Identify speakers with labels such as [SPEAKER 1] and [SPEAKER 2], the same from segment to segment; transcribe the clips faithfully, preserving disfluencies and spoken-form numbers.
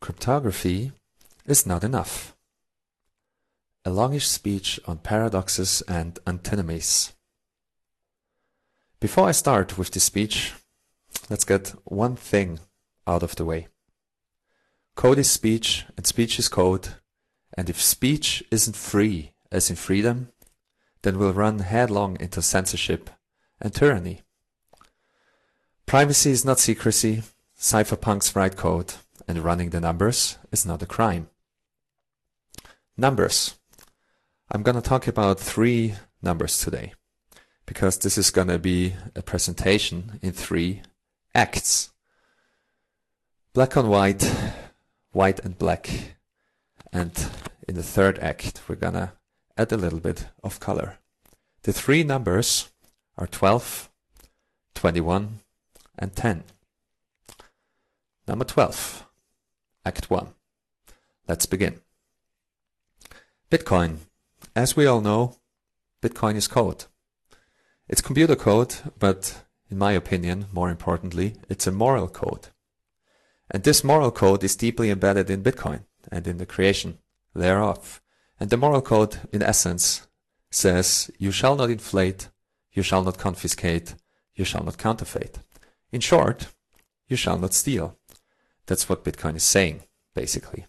[SPEAKER 1] Cryptography is not enough. A longish speech on paradoxes and antinomies. Before I start with this speech, let's get one thing out of the way. Code is speech and speech is code, and if speech isn't free, as in freedom, then we'll run headlong into censorship and tyranny. Privacy is not secrecy, cypherpunks write code, and running the numbers is not a crime. Numbers. I'm gonna talk about three numbers today, because this is gonna be a presentation in three acts. Black on white, white and black, and in the third act we're gonna add a little bit of color. The three numbers are twelve, twenty-one, and ten. Number twelve. Act one. Let's begin. Bitcoin. As we all know, Bitcoin is code. It's computer code, but in my opinion, more importantly, it's a moral code. And this moral code is deeply embedded in Bitcoin and in the creation thereof. And the moral code, in essence, says, you shall not inflate, you shall not confiscate, you shall not counterfeit. In short, you shall not steal. That's what Bitcoin is saying, basically.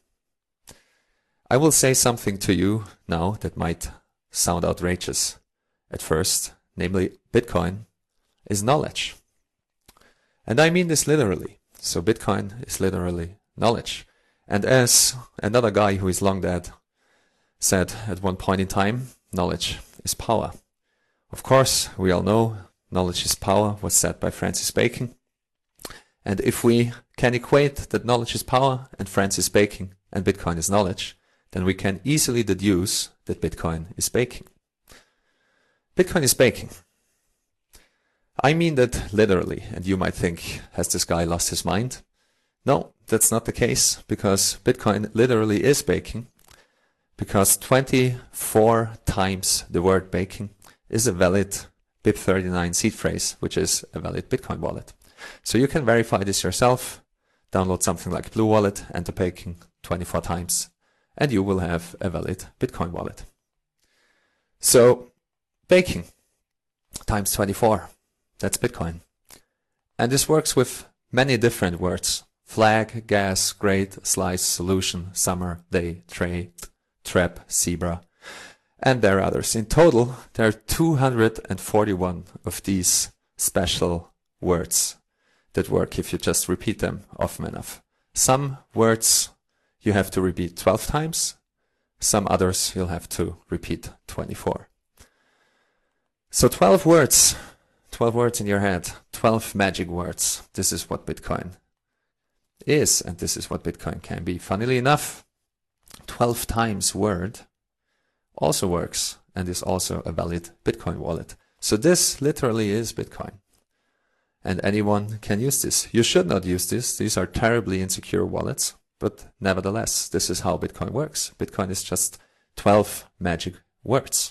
[SPEAKER 1] I will say something to you now that might sound outrageous at first, namely, Bitcoin is knowledge. And I mean this literally. So Bitcoin is literally knowledge. And as another guy who is long dead said at one point in time, knowledge is power. Of course, we all know knowledge is power was said by Francis Bacon. And if we can equate that knowledge is power and Francis Bacon and Bitcoin is knowledge, then we can easily deduce that Bitcoin is baking. Bitcoin is baking. I mean that literally, and you might think, has this guy lost his mind? No, that's not the case, because Bitcoin literally is baking, because twenty-four times the word baking is a valid B I P thirty-nine seed phrase, which is a valid Bitcoin wallet. So you can verify this yourself, download something like Blue Wallet, enter baking twenty-four times, and you will have a valid Bitcoin wallet. So baking times twenty-four, that's Bitcoin. And this works with many different words: flag, gas, grade, slice, solution, summer, day, trade, trap, zebra, and there are others. In total, there are two hundred forty-one of these special words that work if you just repeat them often enough. Some words you have to repeat twelve times, some others you'll have to repeat twenty-four. So twelve words, twelve words in your head, twelve magic words. This is what Bitcoin is, and this is what Bitcoin can be. Funnily enough, twelve times word also works and is also a valid Bitcoin wallet. So this literally is Bitcoin. And anyone can use this. You should not use this. These are terribly insecure wallets. But nevertheless, this is how Bitcoin works. Bitcoin is just twelve magic words.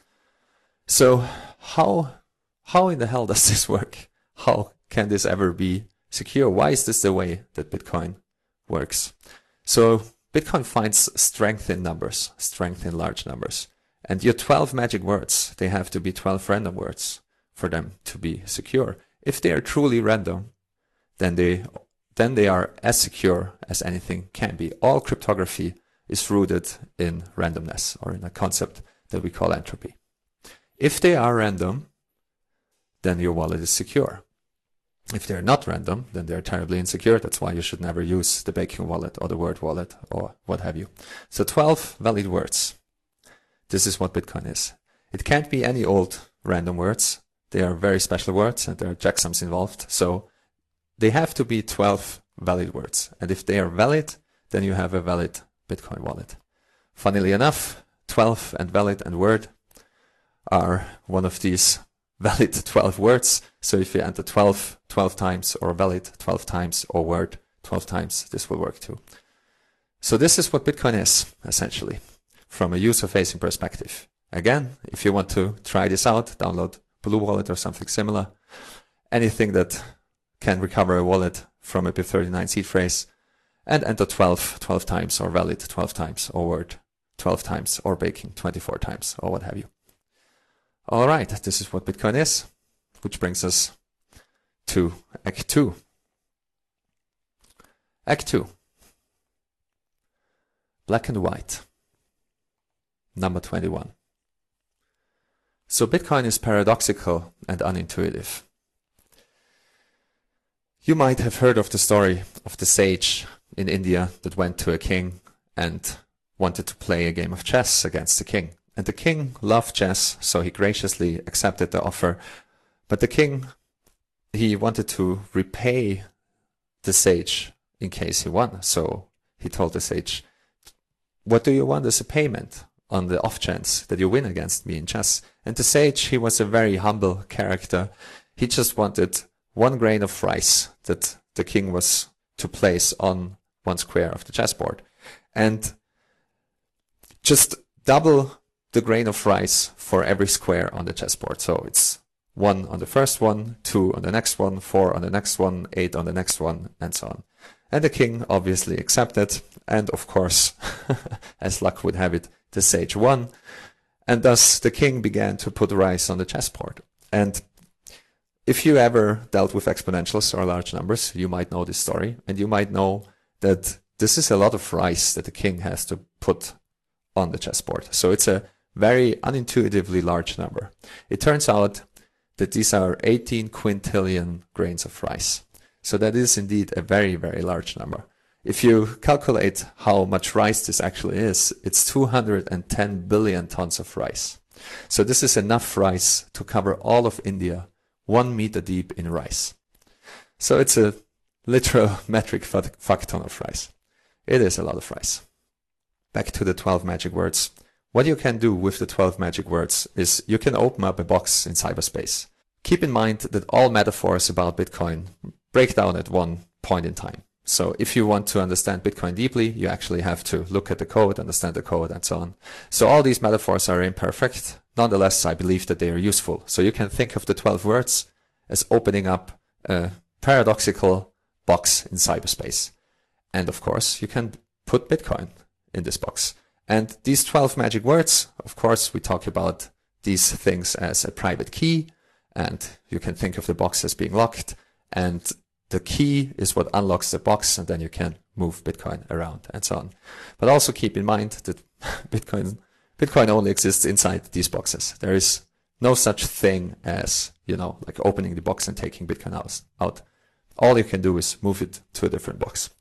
[SPEAKER 1] So how, how in the hell does this work? How can this ever be secure? Why is this the way that Bitcoin works? So Bitcoin finds strength in numbers, strength in large numbers. And your twelve magic words, they have to be twelve random words for them to be secure. If they are truly random, then they then they are as secure as anything can be. All cryptography is rooted in randomness, or in a concept that we call entropy. If they are random, then your wallet is secure. If they're not random, then they're terribly insecure. That's why you should never use the baking wallet or the word wallet or what have you. So twelve valid words. This is what Bitcoin is. It can't be any old random words. They are very special words and there are checksums involved. So they have to be twelve valid words. And if they are valid, then you have a valid Bitcoin wallet. Funnily enough, twelve and valid and word are one of these valid twelve words. So if you enter twelve, twelve times, or valid twelve times, or word twelve times, this will work too. So this is what Bitcoin is, essentially, from a user-facing perspective. Again, if you want to try this out, download Blue Wallet or something similar. Anything that can recover a wallet from a B I P thirty-nine seed phrase and enter twelve, twelve times, or valid twelve times, or word twelve times, or baking twenty-four times, or what have you. All right, this is what Bitcoin is, which brings us to Act two. Act two. Black and white. Number twenty-one. So Bitcoin is paradoxical and unintuitive. You might have heard of the story of the sage in India that went to a king and wanted to play a game of chess against the king. And the king loved chess, so he graciously accepted the offer. But the king, he wanted to repay the sage in case he won. So he told the sage, "What do you want as a payment on the off chance that you win against me in chess?" And the sage, he was a very humble character. He just wanted one grain of rice that the king was to place on one square of the chessboard. And just double the grain of rice for every square on the chessboard. So it's one on the first one, two on the next one, four on the next one, eight on the next one, and so on. And the king obviously accepted. And of course, as luck would have it, the sage won. And thus the king began to put rice on the chessboard. And if you ever dealt with exponentials or large numbers, you might know this story. And you might know that this is a lot of rice that the king has to put on the chessboard. So it's a very unintuitively large number. It turns out that these are eighteen quintillion grains of rice. So that is indeed a very, very large number. If you calculate how much rice this actually is, it's two hundred ten billion tons of rice. So this is enough rice to cover all of India, one meter deep in rice. So it's a literal metric fuck ton of rice. It is a lot of rice. Back to the twelve magic words. What you can do with the twelve magic words is you can open up a box in cyberspace. Keep in mind that all metaphors about Bitcoin break down at one point in time. So if you want to understand Bitcoin deeply, you actually have to look at the code, understand the code, and so on. So all these metaphors are imperfect. Nonetheless, I believe that they are useful. So you can think of the twelve words as opening up a paradoxical box in cyberspace. And of course, you can put Bitcoin in this box. And these twelve magic words, of course, we talk about these things as a private key, and you can think of the box as being locked, and the key is what unlocks the box, and then you can move Bitcoin around and so on. But also keep in mind that Bitcoin, Bitcoin only exists inside these boxes. There is no such thing as, you know, like opening the box and taking Bitcoin out. All you can do is move it to a different box.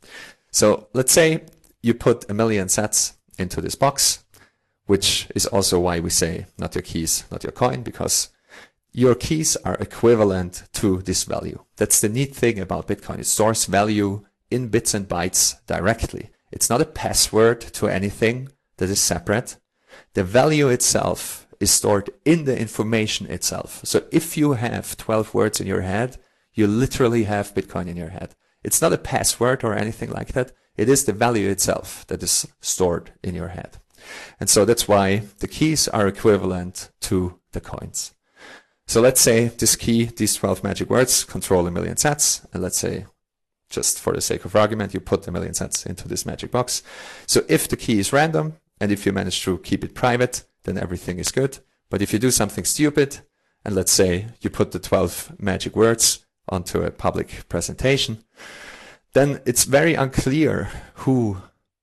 [SPEAKER 1] So let's say you put a million sats into this box, which is also why we say not your keys, not your coin, because your keys are equivalent to this value. That's the neat thing about Bitcoin. It stores value in bits and bytes directly. It's not a password to anything that is separate. The value itself is stored in the information itself. So if you have twelve words in your head, you literally have Bitcoin in your head. It's not a password or anything like that. It is the value itself that is stored in your head. And so that's why the keys are equivalent to the coins. So let's say this key, these twelve magic words, control a million sats. And let's say, just for the sake of argument, you put a million sats into this magic box. So if the key is random, and if you manage to keep it private, then everything is good. But if you do something stupid, and let's say you put the twelve magic words onto a public presentation, then it's very unclear who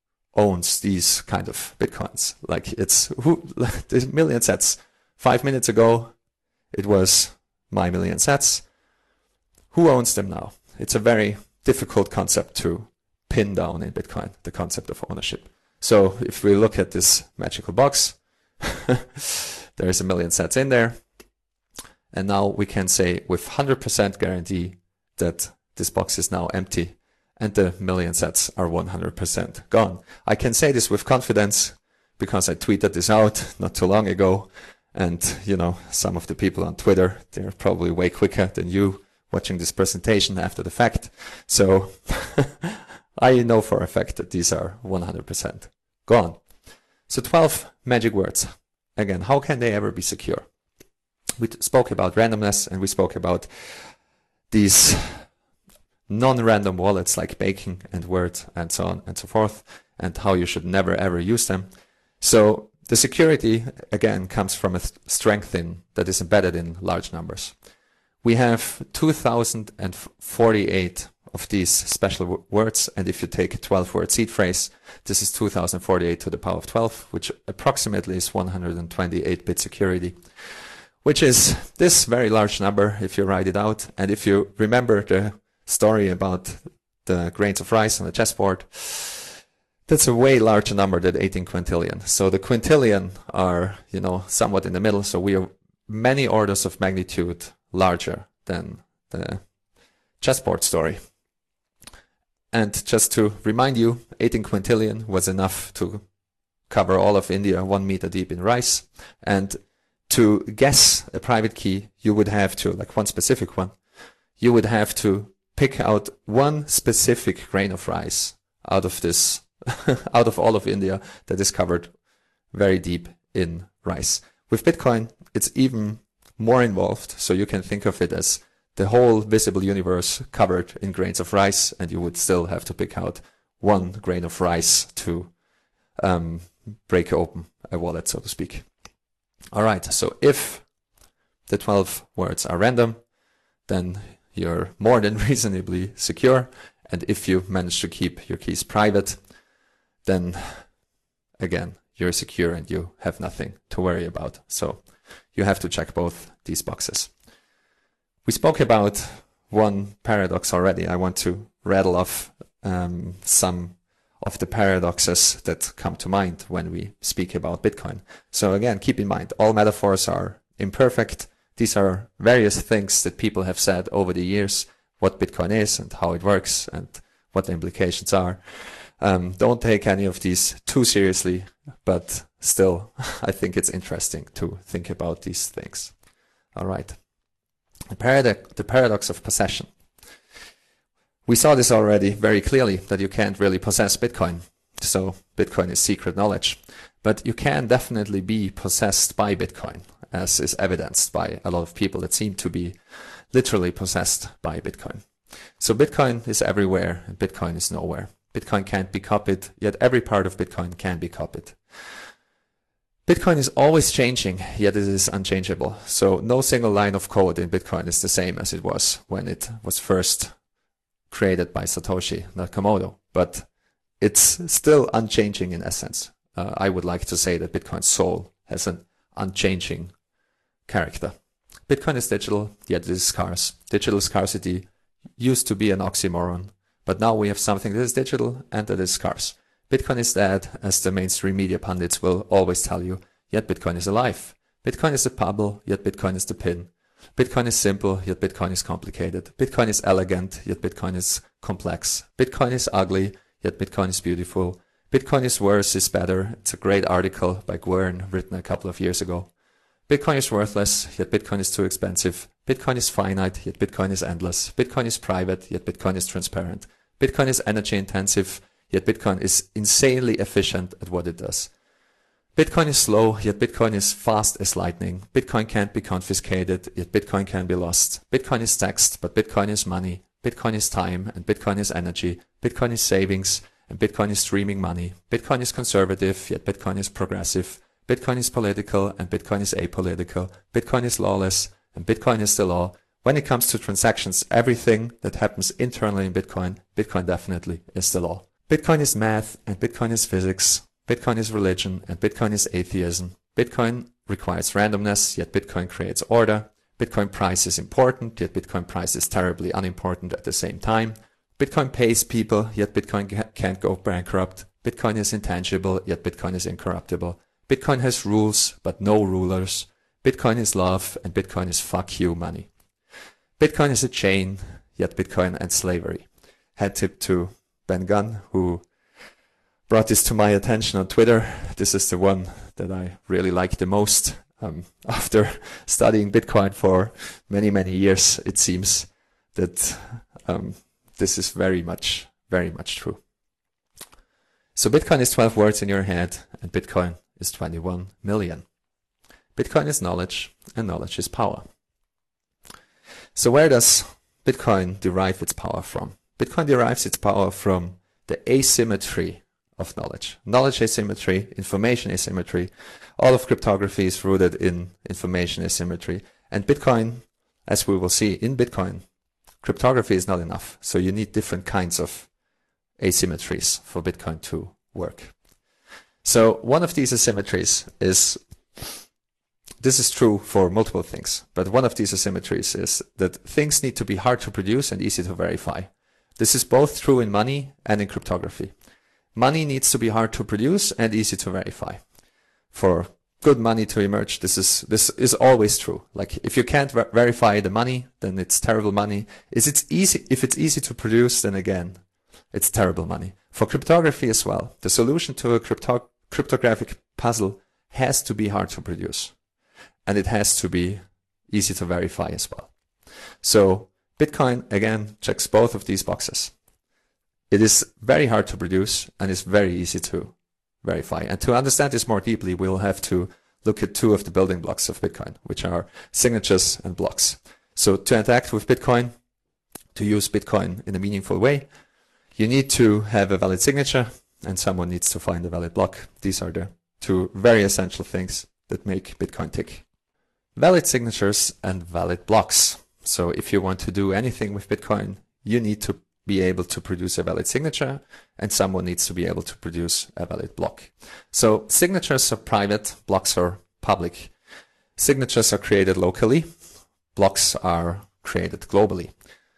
[SPEAKER 1] owns these kind of Bitcoins. Like it's who, the million sats. Five minutes ago, it was my million sats. Who owns them now? It's a very difficult concept to pin down in Bitcoin, the concept of ownership. So if we look at this magical box, there is a million sats in there. And now we can say with one hundred percent guarantee that this box is now empty and the million sats are one hundred percent gone. I can say this with confidence because I tweeted this out not too long ago. And, you know, some of the people on Twitter, they're probably way quicker than you watching this presentation after the fact. So I know for a fact that these are one hundred percent gone. So twelve magic words. Again, how can they ever be secure? We spoke about randomness and we spoke about these non-random wallets like Bacon and Word and so on and so forth, and how you should never ever use them. So the security, again, comes from a strength in that is embedded in large numbers. We have two thousand forty-eight of these special words, and if you take a twelve word seed phrase, this is two thousand forty-eight to the power of twelve, which approximately is one hundred twenty-eight bit security, which is this very large number if you write it out. And if you remember the story about the grains of rice on the chessboard, that's a way larger number than eighteen quintillion. So the quintillion are, you know, somewhat in the middle. So we are many orders of magnitude larger than the chessboard story. And just to remind you, eighteen quintillion was enough to cover all of India one meter deep in rice. And to guess a private key, you would have to, like one specific one, you would have to pick out one specific grain of rice out of this out of all of India that is covered very deep in rice. With Bitcoin, it's even more involved. So you can think of it as the whole visible universe covered in grains of rice, and you would still have to pick out one grain of rice to um, break open a wallet, so to speak. All right. So if the twelve words are random, then you're more than reasonably secure. And if you manage to keep your keys private, then again, you're secure and you have nothing to worry about. So you have to check both these boxes. We spoke about one paradox already. I want to rattle off um, some of the paradoxes that come to mind when we speak about Bitcoin. So again, keep in mind, all metaphors are imperfect. These are various things that people have said over the years, what Bitcoin is and how it works and what the implications are. Um, don't take any of these too seriously, but still, I think it's interesting to think about these things. All right. The, parad- the paradox of possession. We saw this already very clearly, that you can't really possess Bitcoin. So Bitcoin is secret knowledge. But you can definitely be possessed by Bitcoin, as is evidenced by a lot of people that seem to be literally possessed by Bitcoin. So Bitcoin is everywhere and Bitcoin is nowhere. Bitcoin can't be copied, yet every part of Bitcoin can be copied. Bitcoin is always changing, yet it is unchangeable. So no single line of code in Bitcoin is the same as it was when it was first created by Satoshi Nakamoto, but it's still unchanging in essence. Uh, I would like to say that Bitcoin's soul has an unchanging character. Bitcoin is digital, yet it is scarce. Digital scarcity used to be an oxymoron, but now we have something that is digital and that is scarce. Bitcoin is dead, as the mainstream media pundits will always tell you, yet Bitcoin is alive. Bitcoin is the pebble, yet Bitcoin is the pin. Bitcoin is simple, yet Bitcoin is complicated. Bitcoin is elegant, yet Bitcoin is complex. Bitcoin is ugly, yet Bitcoin is beautiful. Bitcoin is worse is better. It's a great article by Gwern written a couple of years ago. Bitcoin is worthless, yet Bitcoin is too expensive. Bitcoin is finite, yet Bitcoin is endless. Bitcoin is private, yet Bitcoin is transparent. Bitcoin is energy intensive, yet Bitcoin is insanely efficient at what it does. Bitcoin is slow, yet Bitcoin is fast as lightning. Bitcoin can't be confiscated, yet Bitcoin can be lost. Bitcoin is taxed, but Bitcoin is money. Bitcoin is time, and Bitcoin is energy. Bitcoin is savings, and Bitcoin is streaming money. Bitcoin is conservative, yet Bitcoin is progressive. Bitcoin is political, and Bitcoin is apolitical. Bitcoin is lawless, and Bitcoin is the law. When it comes to transactions, everything that happens internally in Bitcoin, Bitcoin definitely is the law. Bitcoin is math, and Bitcoin is physics. Bitcoin is religion, and Bitcoin is atheism. Bitcoin requires randomness, yet Bitcoin creates order. Bitcoin price is important, yet Bitcoin price is terribly unimportant at the same time. Bitcoin pays people, yet Bitcoin can't go bankrupt. Bitcoin is intangible, yet Bitcoin is incorruptible. Bitcoin has rules, but no rulers. Bitcoin is love, and Bitcoin is fuck you money. Bitcoin is a chain, yet Bitcoin and slavery. Head tip to Ben Gunn, who brought this to my attention on Twitter. This is the one that I really like the most. Um, after studying Bitcoin for many, many years, it seems that um, this is very much, very much true. So Bitcoin is twelve words in your head, and Bitcoin is twenty-one million. Bitcoin is knowledge, and knowledge is power. So where does Bitcoin derive its power from? Bitcoin derives its power from the asymmetry of knowledge. Knowledge asymmetry, information asymmetry. All of cryptography is rooted in information asymmetry. And Bitcoin, as we will see in Bitcoin, cryptography is not enough. So you need different kinds of asymmetries for Bitcoin to work. So one of these asymmetries is, this is true for multiple things, but one of these asymmetries is that things need to be hard to produce and easy to verify. This is both true in money and in cryptography. Money needs to be hard to produce and easy to verify. For good money to emerge, this is this is always true. Like if you can't ver verify the money, then it's terrible money. Is it's easy if it's easy to produce, then again, it's terrible money. For cryptography as well, the solution to a crypto cryptographic puzzle has to be hard to produce, and it has to be easy to verify as well. So Bitcoin again checks both of these boxes. It is very hard to produce and is very easy to verify. And to understand this more deeply, we'll have to look at two of the building blocks of Bitcoin, which are signatures and blocks. So to interact with Bitcoin, to use Bitcoin in a meaningful way, you need to have a valid signature and someone needs to find a valid block. These are the two very essential things that make Bitcoin tick. Valid signatures and valid blocks. So if you want to do anything with Bitcoin, you need to be able to produce a valid signature and someone needs to be able to produce a valid block. So signatures are private, blocks are public. Signatures are created locally, blocks are created globally.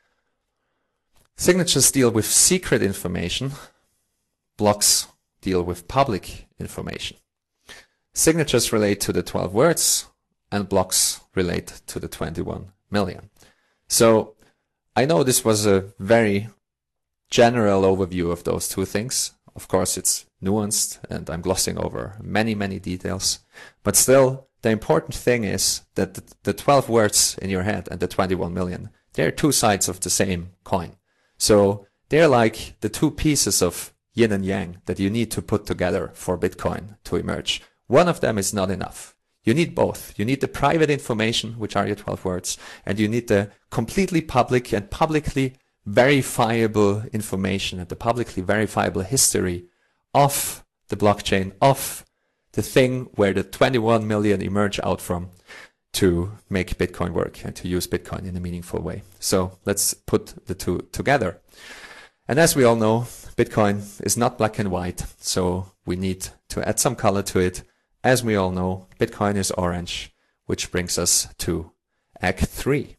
[SPEAKER 1] Signatures deal with secret information, blocks deal with public information. Signatures relate to the twelve words and blocks relate to the twenty-one million. So I know this was a very general overview of those two things. Of course, it's nuanced and I'm glossing over many, many details. But still, the important thing is that the, the twelve words in your head and the twenty-one million, they're two sides of the same coin. So they're like the two pieces of yin and yang that you need to put together for Bitcoin to emerge. One of them is not enough. You need both. You need the private information, which are your twelve words, and you need the completely public and publicly verifiable information and the publicly verifiable history of the blockchain, of the thing where the twenty-one million emerge out from to make Bitcoin work and to use Bitcoin in a meaningful way. So let's put the two together. And as we all know, Bitcoin is not black and white, so we need to add some color to it. As we all know, Bitcoin is orange, which brings us to Act three.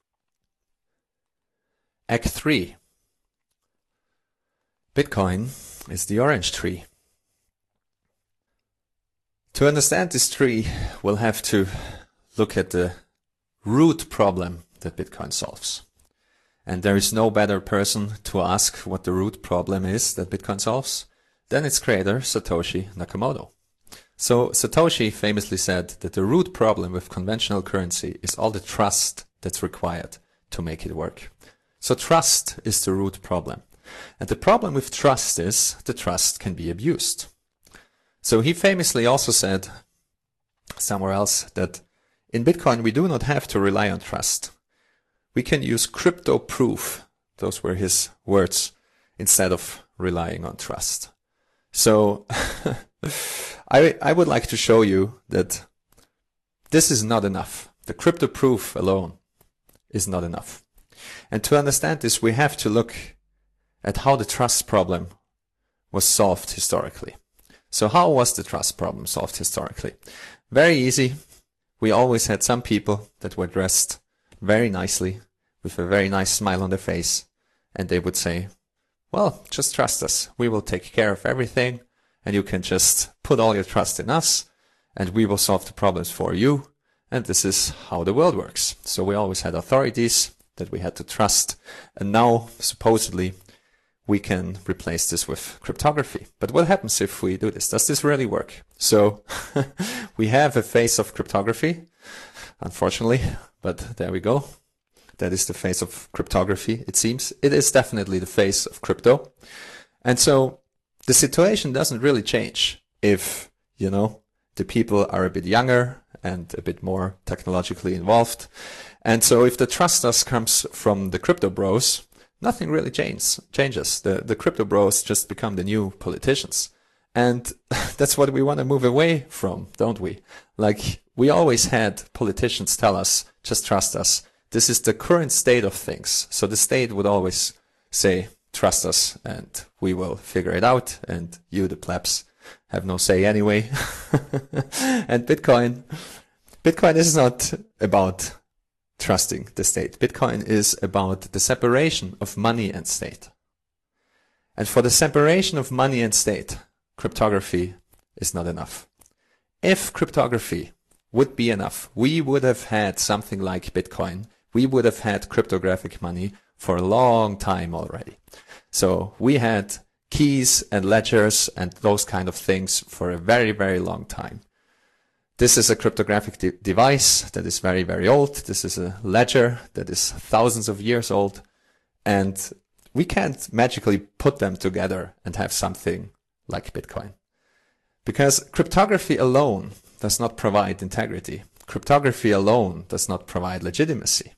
[SPEAKER 1] Act three. Bitcoin is the orange tree. To understand this tree, we'll have to look at the root problem that Bitcoin solves. And there is no better person to ask what the root problem is that Bitcoin solves than its creator, Satoshi Nakamoto. So Satoshi famously said that the root problem with conventional currency is all the trust that's required to make it work. So trust is the root problem. And the problem with trust is the trust can be abused. So he famously also said somewhere else that in Bitcoin we do not have to rely on trust. We can use crypto proof, those were his words, instead of relying on trust. So I, I would like to show you that this is not enough. The crypto proof alone is not enough. And to understand this, we have to look at how the trust problem was solved historically. So how was the trust problem solved historically? Very easy. We always had some people that were dressed very nicely with a very nice smile on their face. And they would say, well, just trust us. We will take care of everything. And you can just put all your trust in us and we will solve the problems for you. And this is how the world works. So we always had authorities that we had to trust. And now, supposedly, we can replace this with cryptography. But what happens if we do this? Does this really work? So we have a face of cryptography, unfortunately, but there we go. That is the face of cryptography, it seems. It is definitely the face of crypto. And so the situation doesn't really change if, you know, the people are a bit younger and a bit more technologically involved. And so if the trust us comes from the crypto bros, nothing really changes. changes. The, the crypto bros just become the new politicians. And that's what we want to move away from, don't we? Like, we always had politicians tell us, just trust us. This is the current state of things. So the state would always say, trust us and we will figure it out. And you, the plebs, have no say anyway. And Bitcoin, Bitcoin is not about trusting the state. Bitcoin is about the separation of money and state. And for the separation of money and state, cryptography is not enough. If cryptography would be enough, we would have had something like Bitcoin. We would have had cryptographic money for a long time already. So we had keys and ledgers and those kind of things for a very, very long time. This is a cryptographic de device that is very, very old. This is a ledger that is thousands of years old. And we can't magically put them together and have something like Bitcoin. Because cryptography alone does not provide integrity. Cryptography alone does not provide legitimacy.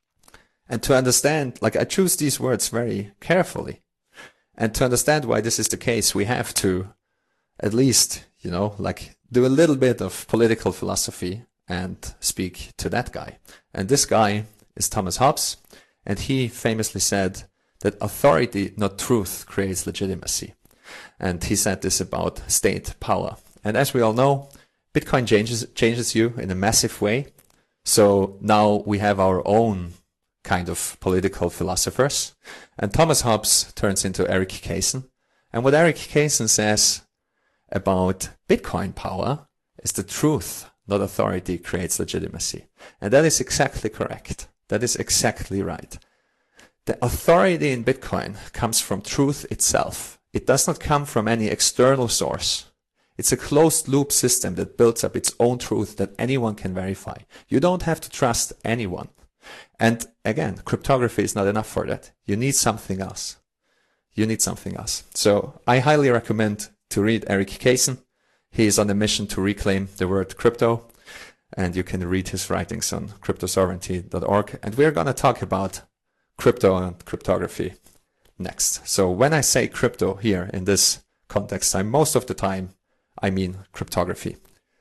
[SPEAKER 1] And to understand, like I choose these words very carefully. And to understand why this is the case, we have to at least, you know, like do a little bit of political philosophy and speak to that guy. And this guy is Thomas Hobbes. And he famously said that authority, not truth, creates legitimacy. And he said this about state power. And as we all know, Bitcoin changes, changes you in a massive way. So now we have our own kind of political philosophers. And Thomas Hobbes turns into Eric Kaysen. And what Eric Kaysen says about Bitcoin power is the truth, not authority, creates legitimacy. And that is exactly correct. That is exactly right. The authority in Bitcoin comes from truth itself. It does not come from any external source. It's a closed loop system that builds up its own truth that anyone can verify. You don't have to trust anyone. And again, cryptography is not enough for that. You need something else. You need something else. So I highly recommend to read Eric Kaysen. He is on a mission to reclaim the word crypto. And you can read his writings on crypto sovereignty dot org. And we're going to talk about crypto and cryptography next. So when I say crypto here in this context, I most of the time I mean cryptography.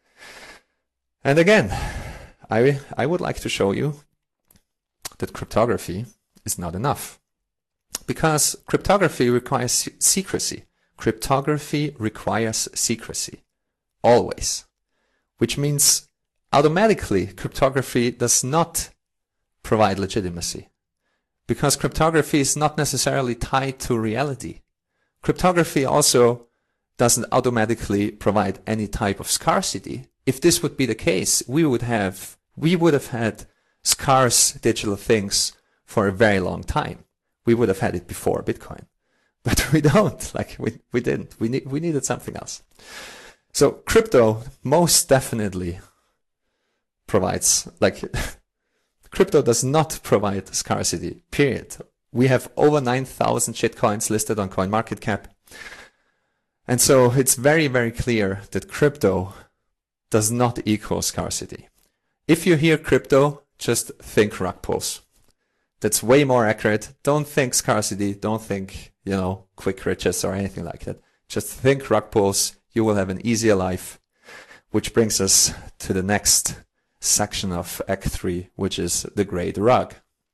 [SPEAKER 1] And again, I I would like to show you that cryptography is not enough. Because cryptography requires secrecy. Cryptography requires secrecy. Always. Which means automatically cryptography does not provide legitimacy. Because cryptography is not necessarily tied to reality. Cryptography also doesn't automatically provide any type of scarcity. If this would be the case, we would have, we would have had scarce digital things for a very long time. We would have had it before Bitcoin, but we don't. Like we we didn't. We need we needed something else. So crypto most definitely provides like crypto does not provide scarcity. Period. We have over nine thousand shitcoins listed on CoinMarketCap, and so it's very very clear that crypto does not equal scarcity. If you hear crypto, just think rug pulls. That's way more accurate. Don't think scarcity. Don't think, you know, quick riches or anything like that. Just think rug pulls. You will have an easier life. Which brings us to the next section of Act three, which is the great rug.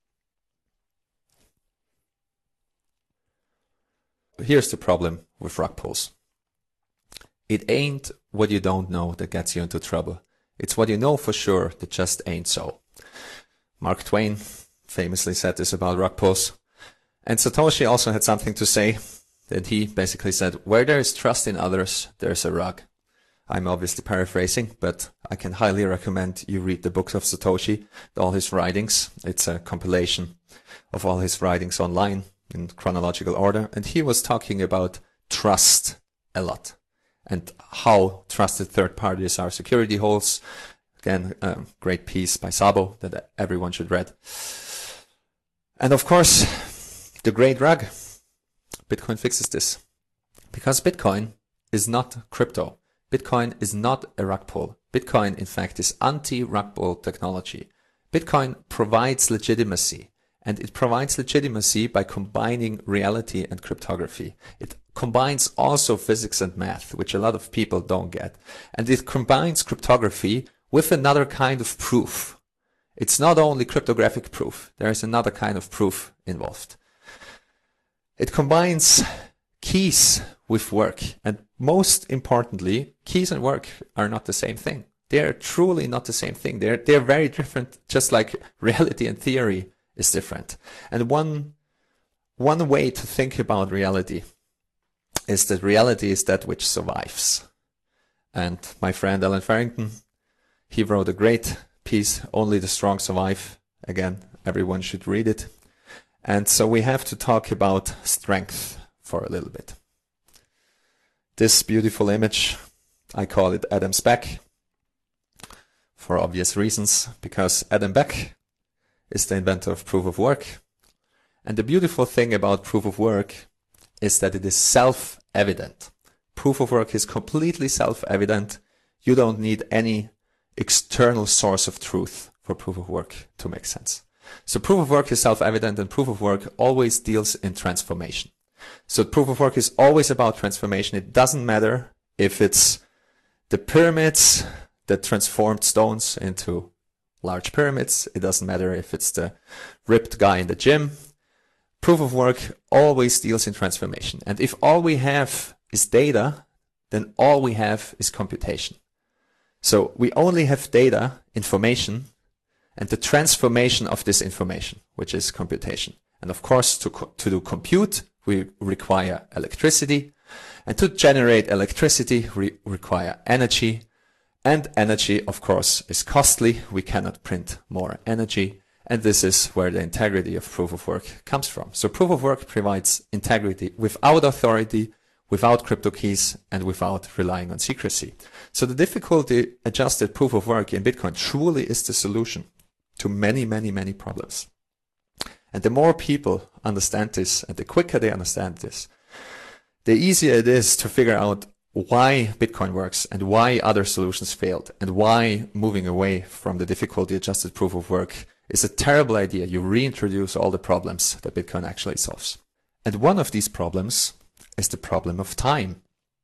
[SPEAKER 1] Here's the problem with rug pulls. It ain't what you don't know that gets you into trouble. It's what you know for sure that just ain't so. Mark Twain famously said this about rug pulls. And Satoshi also had something to say. And he basically said, where there is trust in others, there's a rug. I'm obviously paraphrasing, but I can highly recommend you read the books of Satoshi, all his writings. It's a compilation of all his writings online in chronological order. And he was talking about trust a lot and how trusted third parties are security holes. Again, a great piece by Szabo that everyone should read. And of course, the great rug. Bitcoin fixes this. Because Bitcoin is not crypto. Bitcoin is not a rug pull. Bitcoin, in fact, is anti-rug pull technology. Bitcoin provides legitimacy, and it provides legitimacy by combining reality and cryptography. It combines also physics and math, which a lot of people don't get. And it combines cryptography with another kind of proof. It's not only cryptographic proof, there is another kind of proof involved. It combines keys with work, and most importantly, keys and work are not the same thing. They're truly not the same thing. They're, they're very different, just like reality and theory is different. And one, one way to think about reality is that reality is that which survives. And my friend Alan Farrington, he wrote a great piece, Only the Strong Survive. Again, everyone should read it. And so we have to talk about strength for a little bit. This beautiful image, I call it Adam's back, for obvious reasons, because Adam Back is the inventor of proof of work. And the beautiful thing about proof of work is that it is self-evident. Proof of work is completely self-evident. You don't need any external source of truth for proof of work to make sense. So proof of work is self-evident, and proof of work always deals in transformation. So proof of work is always about transformation. It doesn't matter if it's the pyramids that transformed stones into large pyramids. It doesn't matter if it's the ripped guy in the gym. Proof of work always deals in transformation. And if all we have is data, then all we have is computation. So we only have data, information, and the transformation of this information, which is computation. And of course, to, co to do compute, we require electricity. And to generate electricity, we require energy. And energy, of course, is costly. We cannot print more energy. And this is where the integrity of proof of work comes from. So proof of work provides integrity without authority, without crypto keys, and without relying on secrecy. So the difficulty adjusted proof of work in Bitcoin truly is the solution to many, many, many problems. And the more people understand this, and the quicker they understand this, the easier it is to figure out why Bitcoin works and why other solutions failed, and why moving away from the difficulty adjusted proof of work is a terrible idea. You reintroduce all the problems that Bitcoin actually solves. And one of these problems is the problem of time.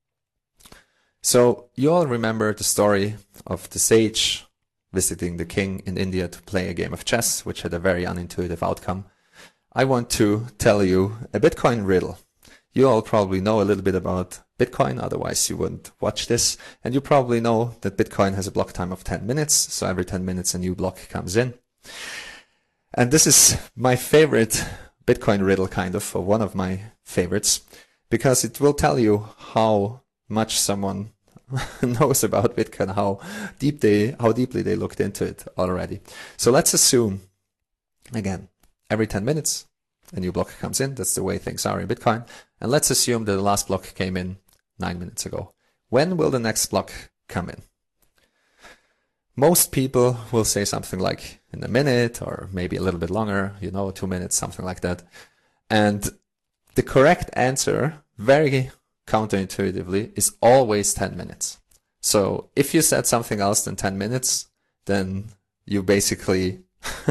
[SPEAKER 1] So you all remember the story of the sage visiting the king in India to play a game of chess, which had a very unintuitive outcome. I want to tell you a Bitcoin riddle. You all probably know a little bit about Bitcoin, otherwise you wouldn't watch this. And you probably know that Bitcoin has a block time of ten minutes. So every ten minutes a new block comes in. And this is my favorite Bitcoin riddle, kind of, or one of my favorites, because it will tell you how much someone knows about Bitcoin, how deep they, how deeply they looked into it already. So let's assume, again, every ten minutes, a new block comes in. That's the way things are in Bitcoin. And let's assume that the last block came in nine minutes ago. When will the next block come in? Most people will say something like in a minute, or maybe a little bit longer, you know, two minutes, something like that. And the correct answer, very counterintuitively, is always ten minutes. So if you said something else than ten minutes, then you basically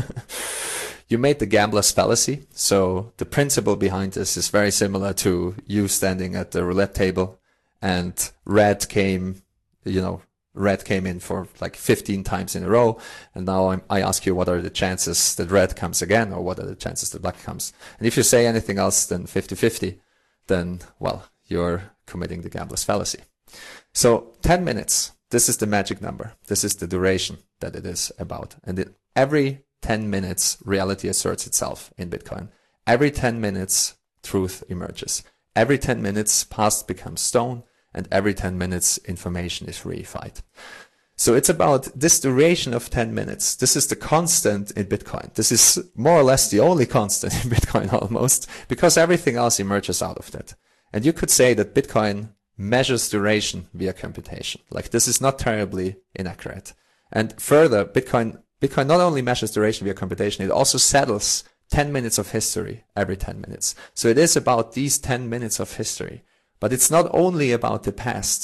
[SPEAKER 1] you made the gambler's fallacy. So the principle behind this is very similar to you standing at the roulette table and red came, you know, red came in for like fifteen times in a row. And now I'm, I ask you, what are the chances that red comes again, or what are the chances that black comes? And if you say anything else than fifty fifty, then, well, you're committing the gambler's fallacy. So ten minutes, this is the magic number. This is the duration that it is about. And it, every ten minutes, reality asserts itself in Bitcoin. Every ten minutes, truth emerges. Every ten minutes, past becomes stone, and every ten minutes, information is reified. So it's about this duration of ten minutes. This is the constant in Bitcoin. This is more or less the only constant in Bitcoin almost, because everything else emerges out of that. And you could say that Bitcoin measures duration via computation. Like, this is not terribly inaccurate. And further, Bitcoin Bitcoin not only measures duration via computation, it also settles ten minutes of history every ten minutes. So it is about these ten minutes of history. But it's not only about the past.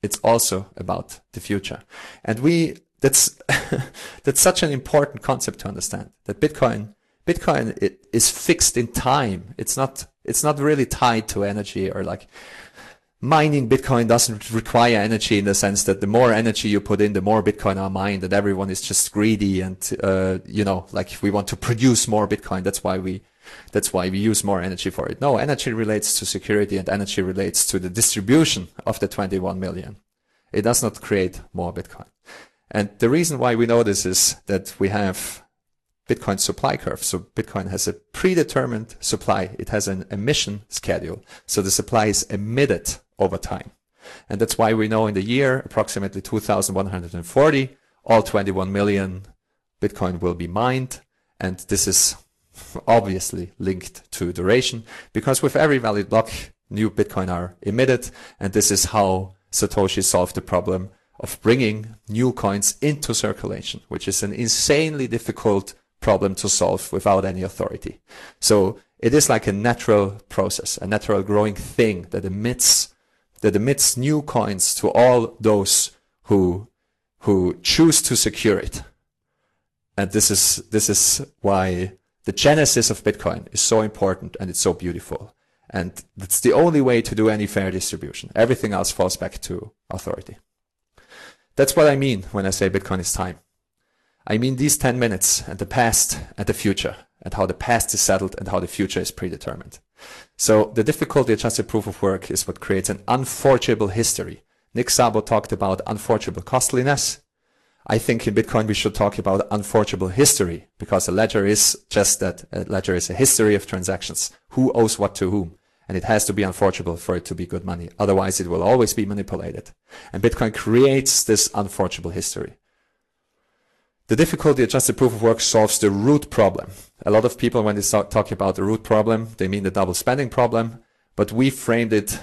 [SPEAKER 1] It's also about the future. And we, that's, that's such an important concept to understand, that Bitcoin, Bitcoin it is fixed in time. It's not, it's not really tied to energy, or like mining Bitcoin doesn't require energy in the sense that the more energy you put in, the more Bitcoin are mined, that everyone is just greedy and, uh, you know, like we want to produce more Bitcoin. That's why we, that's why we use more energy for it. No, energy relates to security, and energy relates to the distribution of the twenty-one million. It does not create more Bitcoin. And the reason why we know this is that we have Bitcoin supply curve. So Bitcoin has a predetermined supply. It has an emission schedule. So the supply is emitted over time. And that's why we know in the year approximately two thousand one hundred forty, all twenty-one million Bitcoin will be mined. And this is obviously linked to duration, because with every valid block, new Bitcoin are emitted. And this is how Satoshi solved the problem of bringing new coins into circulation, which is an insanely difficult problem to solve without any authority. So it is like a natural process, a natural growing thing that emits, that emits new coins to all those who, who choose to secure it. And this is, this is why the genesis of Bitcoin is so important, and it's so beautiful. And it's the only way to do any fair distribution. Everything else falls back to authority. That's what I mean when I say Bitcoin is time. I mean these ten minutes, and the past and the future, and how the past is settled and how the future is predetermined. So the difficulty adjusted proof of work is what creates an unforgeable history. Nick Szabo talked about unforgeable costliness. I think in Bitcoin we should talk about unforgeable history, because a ledger is just that. A ledger is a history of transactions. Who owes what to whom? And it has to be unforgeable for it to be good money. Otherwise it will always be manipulated. And Bitcoin creates this unforgeable history. The difficulty adjusted proof of work solves the root problem. A lot of people, when they start talking about the root problem, they mean the double spending problem, but we framed it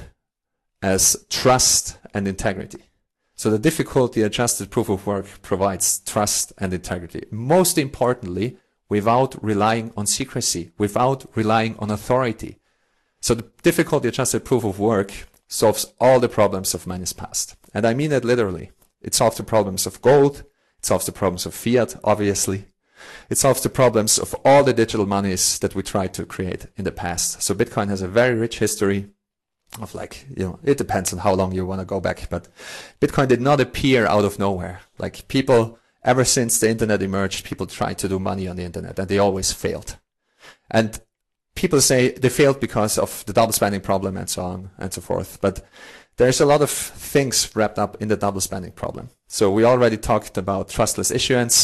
[SPEAKER 1] as trust and integrity. So the difficulty adjusted proof of work provides trust and integrity. Most importantly, without relying on secrecy, without relying on authority. So the difficulty adjusted proof of work solves all the problems of man's past. And I mean it literally. It solves the problems of gold. It solves the problems of fiat, obviously. It solves the problems of all the digital monies that we tried to create in the past. So Bitcoin has a very rich history of, like, you know, it depends on how long you want to go back, but Bitcoin did not appear out of nowhere. Like, people, ever since the internet emerged, people tried to do money on the internet, and they always failed. And people say they failed because of the double spending problem and so on and so forth. But there's a lot of things wrapped up in the double spending problem. So we already talked about trustless issuance.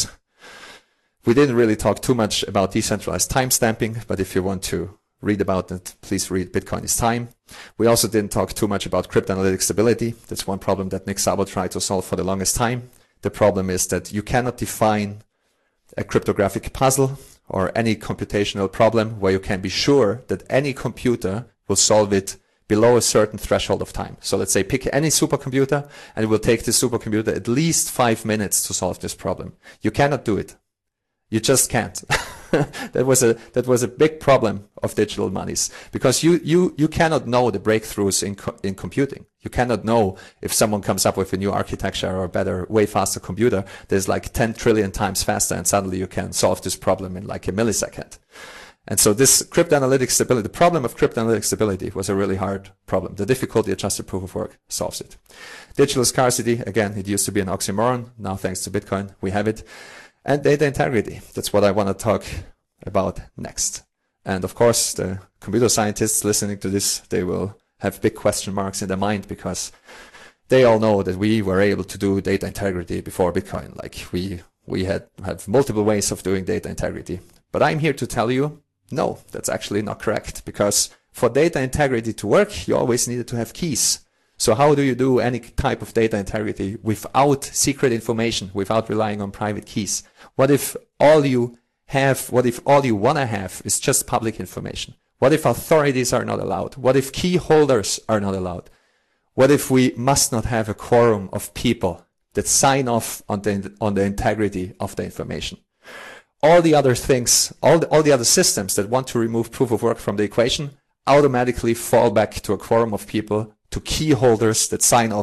[SPEAKER 1] We didn't really talk too much about decentralized timestamping, but if you want to read about it, please read Bitcoin is Time. We also didn't talk too much about cryptanalytic stability. That's one problem that Nick Szabo tried to solve for the longest time. The problem is that you cannot define a cryptographic puzzle or any computational problem where you can be sure that any computer will solve it below a certain threshold of time. So let's say pick any supercomputer, and it will take this supercomputer at least five minutes to solve this problem. You cannot do it. You just can't. that was a that was a big problem of digital monies, because you you you cannot know the breakthroughs in co in computing. You cannot know if someone comes up with a new architecture or a better, way faster computer that is like ten trillion times faster, and suddenly you can solve this problem in like a millisecond. And so this cryptanalytic stability, the problem of cryptanalytic stability, was a really hard problem. The difficulty adjusted proof of work solves it. Digital scarcity, again, it used to be an oxymoron. Now, thanks to Bitcoin, we have it. And data integrity, that's what I want to talk about next. And of course, the computer scientists listening to this, they will have big question marks in their mind, because they all know that we were able to do data integrity before Bitcoin. Like, we we had have multiple ways of doing data integrity. But I'm here to tell you, no, that's actually not correct, because for data integrity to work, you always needed to have keys. So how do you do any type of data integrity without secret information, without relying on private keys? What if all you have, what if all you want to have is just public information? What if authorities are not allowed? What if key holders are not allowed? What if we must not have a quorum of people that sign off on the, on the integrity of the information? All the other things, all the, all the other systems that want to remove proof of work from the equation automatically fall back to a quorum of people, to key holders that sign off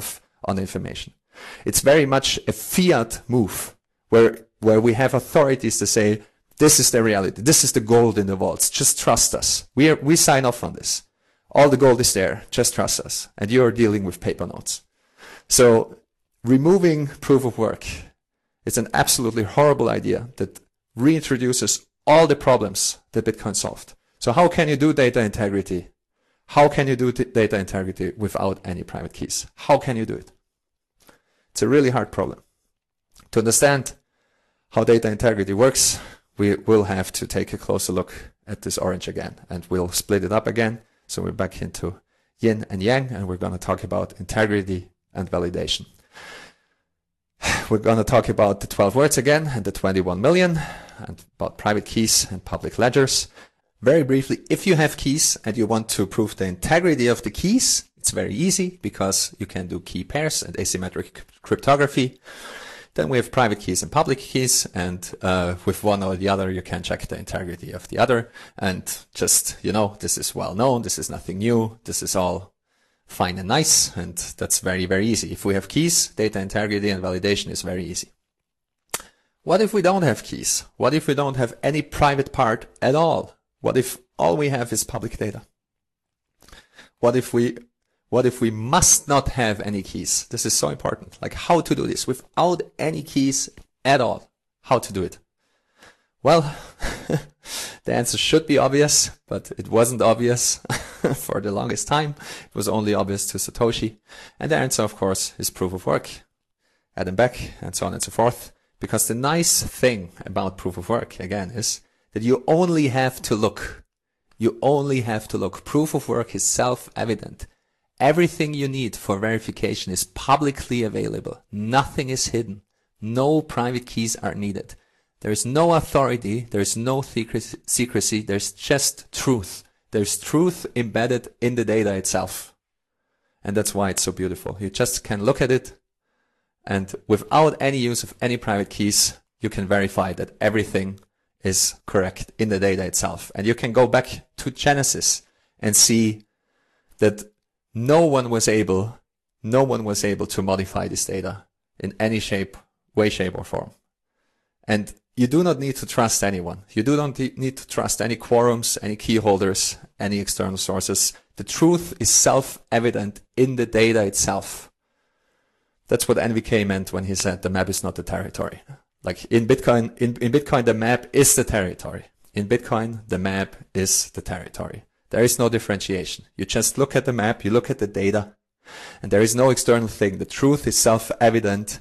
[SPEAKER 1] on information. It's very much a fiat move where, where we have authorities to say, this is the reality. This is the gold in the vaults. Just trust us. We are, we sign off on this. All the gold is there. Just trust us. And you're dealing with paper notes. So removing proof of work is an absolutely horrible idea that reintroduces all the problems that Bitcoin solved. So how can you do data integrity? How can you do data integrity without any private keys? How can you do it? It's a really hard problem. To understand how data integrity works, we will have to take a closer look at this orange again, and we'll split it up again. So we're back into yin and yang, and we're going to talk about integrity and validation. We're going to talk about the twelve words again and the twenty-one million, and about private keys and public ledgers. Very briefly, if you have keys and you want to prove the integrity of the keys, it's very easy because you can do key pairs and asymmetric cryptography. Then we have private keys and public keys, and uh, with one or the other, you can check the integrity of the other. And just, you know, this is well known. This is nothing new. This is all fine and nice. And that's very, very easy. If we have keys, data integrity and validation is very easy. What if we don't have keys? What if we don't have any private part at all? What if all we have is public data? What if we What if we must not have any keys? This is so important. Like, how to do this without any keys at all? How to do it? Well, the answer should be obvious, but it wasn't obvious for the longest time. It was only obvious to Satoshi. And the answer, of course, is proof of work. Adam Back, and so on and so forth. Because the nice thing about proof of work, again, is that you only have to look. You only have to look. Proof of work is self-evident. Everything you need for verification is publicly available. Nothing is hidden. No private keys are needed. There is no authority. There is no secrecy. There's just truth. There's truth embedded in the data itself. And that's why it's so beautiful. You just can look at it, and without any use of any private keys, you can verify that everything is correct in the data itself. And you can go back to Genesis and see that No one was able, no one was able to modify this data in any shape, way, shape, or form. And you do not need to trust anyone. You do not need to trust any quorums, any key holders, any external sources. The truth is self-evident in the data itself. That's what N V K meant when he said the map is not the territory. Like in Bitcoin, in, in Bitcoin, the map is the territory. In Bitcoin, the map is the territory. There is no differentiation. You just look at the map, you look at the data, and there is no external thing. The truth is self-evident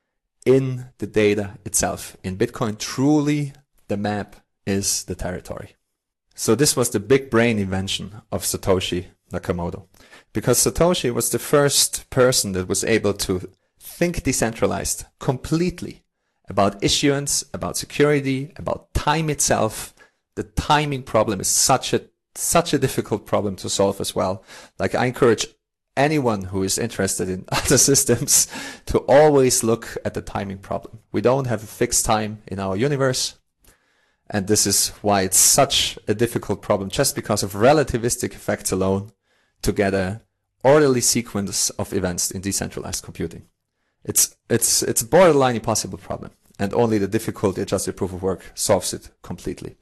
[SPEAKER 1] in the data itself. In Bitcoin, truly, the map is the territory. So this was the big brain invention of Satoshi Nakamoto. Because Satoshi was the first person that was able to think decentralized completely about issuance, about security, about time itself. The timing problem is such a such a difficult problem to solve as well. Like, I encourage anyone who is interested in other systems to always look at the timing problem. We don't have a fixed time in our universe. And this is why it's such a difficult problem, just because of relativistic effects alone, to get a orderly sequence of events in decentralized computing. It's, it's, it's a borderline impossible problem. And only the difficulty adjusted proof of work solves it completely.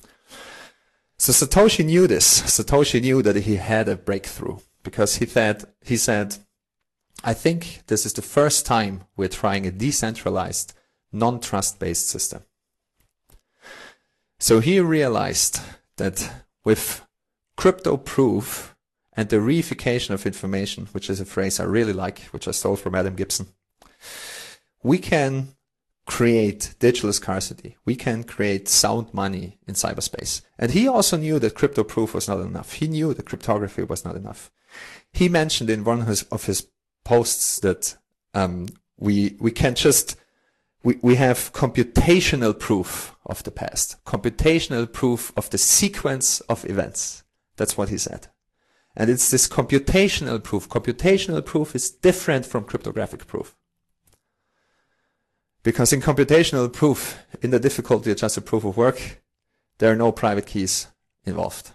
[SPEAKER 1] So Satoshi knew this. Satoshi knew that he had a breakthrough, because he said, he said, I think this is the first time we're trying a decentralized, non-trust-based system. So he realized that with crypto proof and the reification of information, which is a phrase I really like, which I stole from Adam Gibson, we can create digital scarcity. We can create sound money in cyberspace. And he also knew that crypto proof was not enough. He knew that cryptography was not enough. He mentioned in one of his, of his posts that um, we we can just we we have computational proof of the past, computational proof of the sequence of events. That's what he said. And it's this computational proof. Computational proof is different from cryptographic proof. Because in computational proof, in the difficulty adjusted proof of work, there are no private keys involved.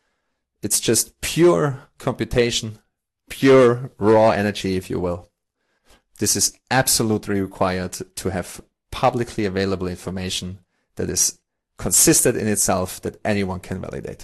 [SPEAKER 1] It's just pure computation, pure raw energy, if you will. This is absolutely required to have publicly available information that is consistent in itself, that anyone can validate.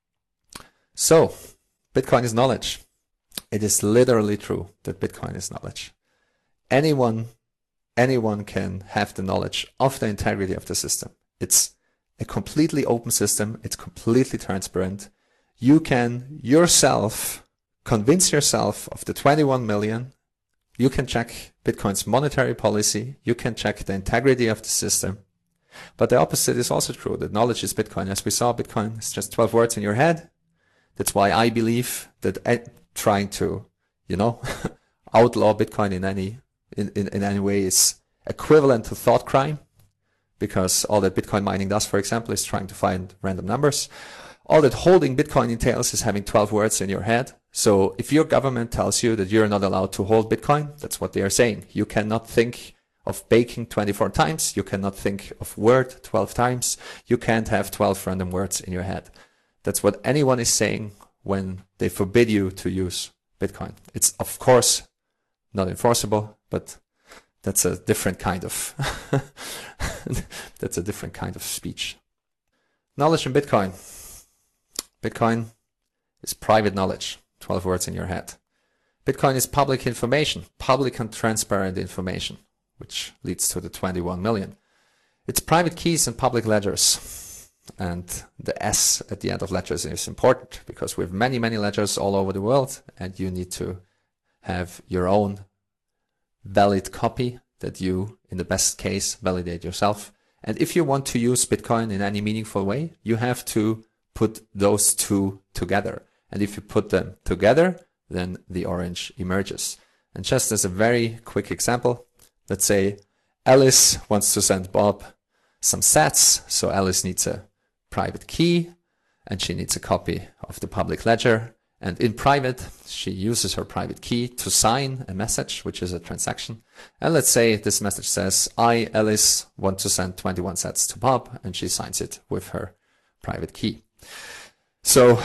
[SPEAKER 1] So, Bitcoin is knowledge. It is literally true that Bitcoin is knowledge. Anyone, anyone can have the knowledge of the integrity of the system. It's a completely open system. It's completely transparent. You can yourself convince yourself of the twenty-one million. You can check Bitcoin's monetary policy. You can check the integrity of the system. But the opposite is also true, that knowledge is Bitcoin. As we saw, Bitcoin is just twelve words in your head. That's why I believe that trying to, you know, outlaw Bitcoin in any, in, in, in any way is equivalent to thought crime, because all that Bitcoin mining does, for example, is trying to find random numbers. All that holding Bitcoin entails is having twelve words in your head. So if your government tells you that you're not allowed to hold Bitcoin, that's what they are saying. You cannot think of baking twenty-four times. You cannot think of word twelve times. You can't have twelve random words in your head. That's what anyone is saying when they forbid you to use Bitcoin. It's of course not enforceable, but that's a different kind of that's a different kind of speech. Knowledge in Bitcoin. Bitcoin is private knowledge, twelve words in your head. Bitcoin is public information, public and transparent information, which leads to the twenty-one million. It's private keys and public ledgers. And the S at the end of ledgers is important, because we have many, many ledgers all over the world, and you need to have your own valid copy that you, in the best case, validate yourself. And if you want to use Bitcoin in any meaningful way, you have to put those two together. And if you put them together, then the orange emerges. And just as a very quick example, let's say Alice wants to send Bob some sats. So Alice needs a private key and she needs a copy of the public ledger. And in private, she uses her private key to sign a message, which is a transaction. And let's say this message says, I, Alice, want to send twenty-one sats to Bob, and she signs it with her private key. So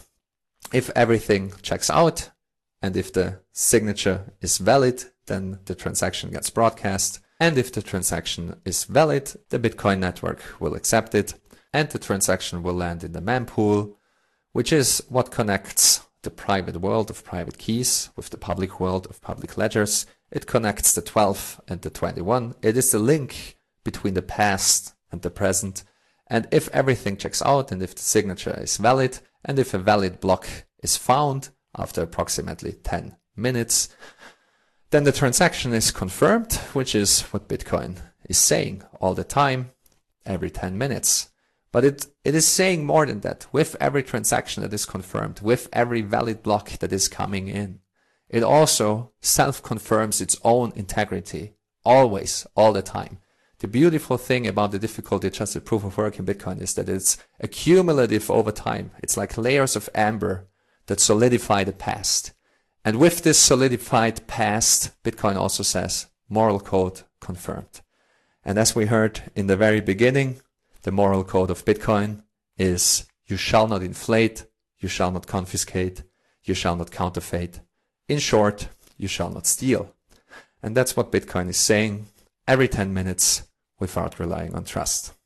[SPEAKER 1] if everything checks out and if the signature is valid, then the transaction gets broadcast. And if the transaction is valid, the Bitcoin network will accept it, and the transaction will land in the mempool, which is what connects the private world of private keys with the public world of public ledgers. It connects the twelve and the twenty-one. It is the link between the past and the present. And if everything checks out, and if the signature is valid, and if a valid block is found after approximately ten minutes, then the transaction is confirmed, which is what Bitcoin is saying all the time, every ten minutes. But it, it is saying more than that. With every transaction that is confirmed, with every valid block that is coming in, it also self-confirms its own integrity, always, all the time. The beautiful thing about the difficulty-adjusted proof of work in Bitcoin is that it's accumulative over time. It's like layers of amber that solidify the past. And with this solidified past, Bitcoin also says moral code confirmed. And as we heard in the very beginning, the moral code of Bitcoin is you shall not inflate, you shall not confiscate, you shall not counterfeit. In short, you shall not steal. And that's what Bitcoin is saying every ten minutes without relying on trust.